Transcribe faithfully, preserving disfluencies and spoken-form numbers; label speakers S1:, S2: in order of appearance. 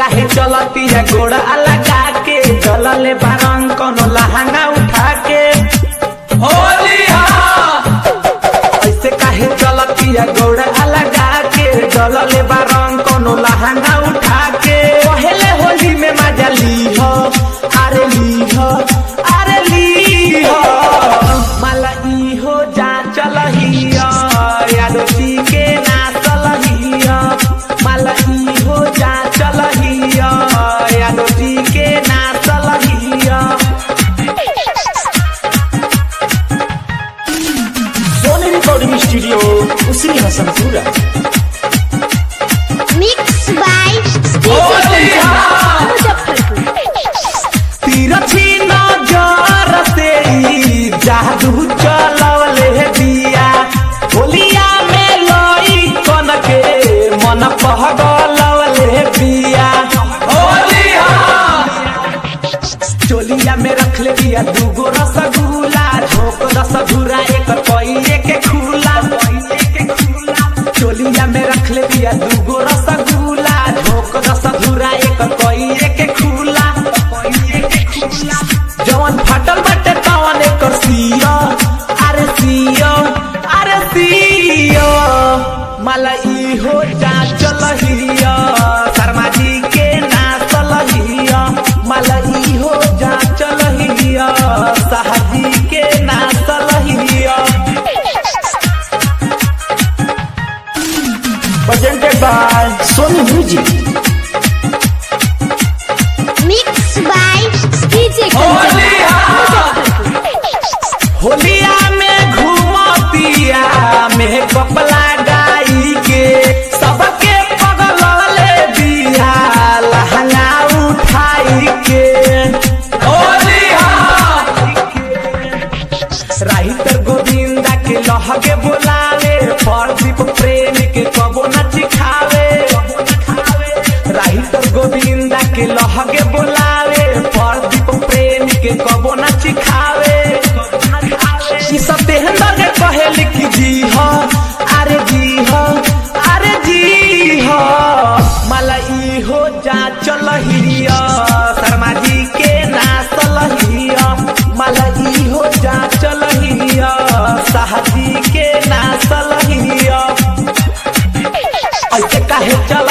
S1: काहे चलती है गोड़ा लगा के चलले बारंग कोनो लहंगा उठा के होली ऐसे काहे चलती है गोड़ा लगा के चलले बारंग कोनो लहंगा उठा के पहले होली में मजा ली हो अरे ली हो अरे ली हो माला ई हो जा चलहिया यादो जी के ना चलहिया माला ई हो जा चलहिया यादो जी के ना चलहिया
S2: सोनी रिकॉर्डिंग स्टूडियो उसी हसनपुरा
S3: मिक्स बाय
S1: तीरथी नजर से जादू चलवले दिया होलिया में लई कन के मन पहगलवले बिया चोलिया में रख ले दिया दूगो रसगुल्ला झोंक रसगुल्ला एक कोई के खुला चोलिया में रख ले दिया दूगो रसगुल्ला झोंक रसगुल्ला एक कोई के खुला जवन फाटल बाटे तवन एकर सिया अरे सिया अरे सिया माला ई हो जा चलहिया शर्मा जी के ना चलहिया माला ई हो जा चलहिया साहजी के ना चलहिया
S2: presented by Sony Music.
S3: Mix by DJ
S1: होलिया में घूमतिया में कपला गाई के सबके पगलले दिया लहंगा उठाई के राहितर गोविंदा के लहगे बोलावे प्रदीप प्रेम के कबो न चिखावे राहितर गोविंदा के लहगे बोलावे प्रदीप प्रेम के कबो न चिखावे ई सब देहंदर के कहल कि जी हो अरे जी हो अरे जी हो माला ई हो जा चलहिया शर्मा जी के ना चलहिया माला ई हो जा चलहिया साहजी के ना चलहिया ऐसे काहे चल